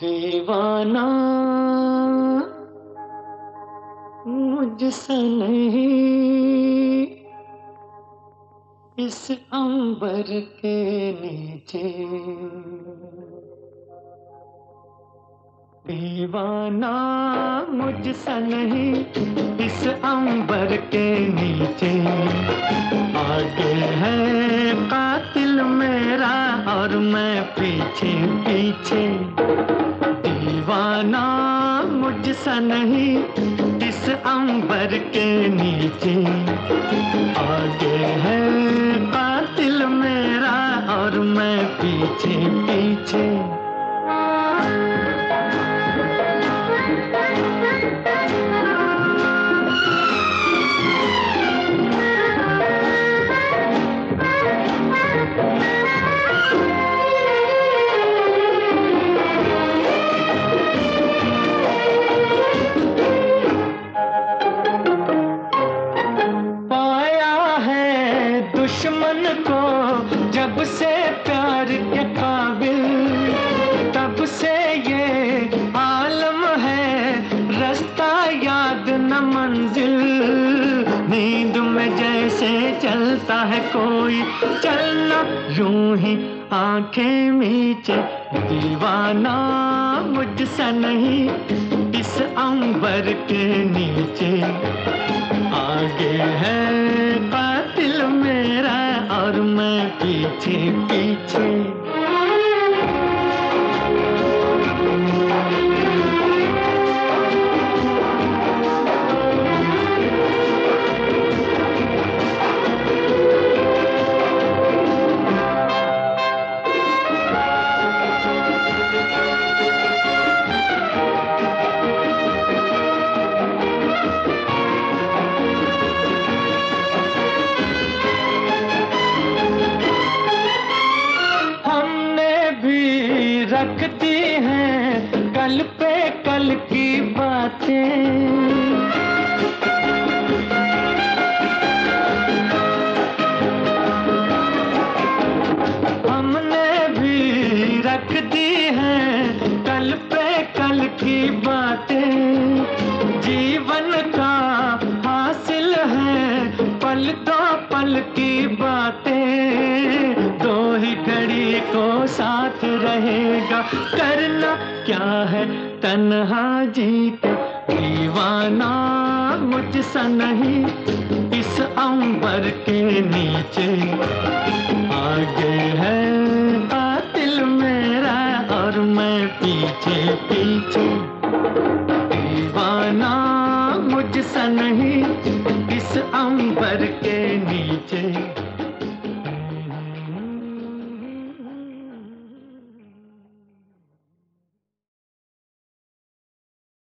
दीवाना मुझसे नहीं, इस अंबर के नीचे। दीवाना मुझसे नहीं, इस अंबर के नीचे। आगे है कातिल मेरा और मैं पीछे पीछे। दीवाना मुझसे नहीं, इस अंबर के नीचे। आगे है कातिल मेरा और मैं पीछे पीछे। दुश्मन को जब से प्यार के काबिल, तब से ये आलम है, रास्ता याद न मंजिल। नींद में जैसे चलता है कोई, चलना यूं ही आंखें मीचे। दीवाना मुझसे नहीं, इस अंबर के नीचे। आगे है कातिल मेरा और मैं पीछे पीछे। रखती हैं कल पे कल की बातें। हमने भी रख दी हैं कल पे कल की बातें। जीवन का हासिल है पल दो पल की बातें। दो ही घड़ी को साथ रहेगा, करना क्या है तन्हा जी के। दीवाना मुझसे नहीं, इस अंबर के नीचे। आगे है कातिल मेरा और मैं पीछे पीछे। दीवाना मुझसे नहीं, इस अंबर के नीचे।